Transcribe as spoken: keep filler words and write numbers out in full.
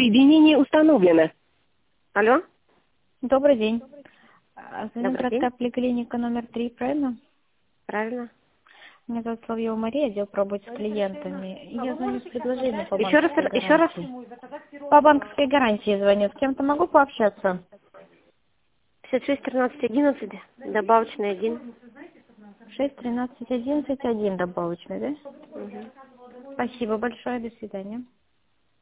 Соединение установлено. Алло? Добрый день. А, Звоню Добрый день. городская поликлиника номер три, правильно? Правильно. Меня зовут Соловьева Мария, отдел по работе с клиентами. И я звоню с предложением по Еще раз, банковской еще раз. гарантии. По банковской гарантии звоню. С кем-то могу пообщаться? пятьдесят шесть тринадцать одиннадцать, добавочный один. шесть тринадцать одиннадцать один добавочный, да? Угу. Спасибо большое, до свидания.